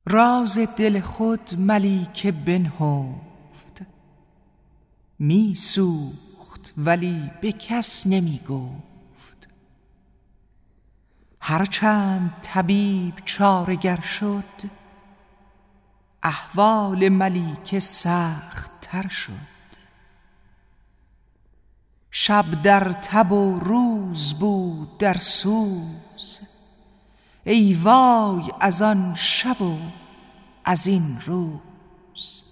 راز دل خود ملیکه بنهفت، می سوخت ولی به کس نمی گفت. هرچند طبیب چاره گر شد، احوال ملیکه سخت تر شد. شب در تب و روز بود در سوز، ای وای از آن شب و از این روز.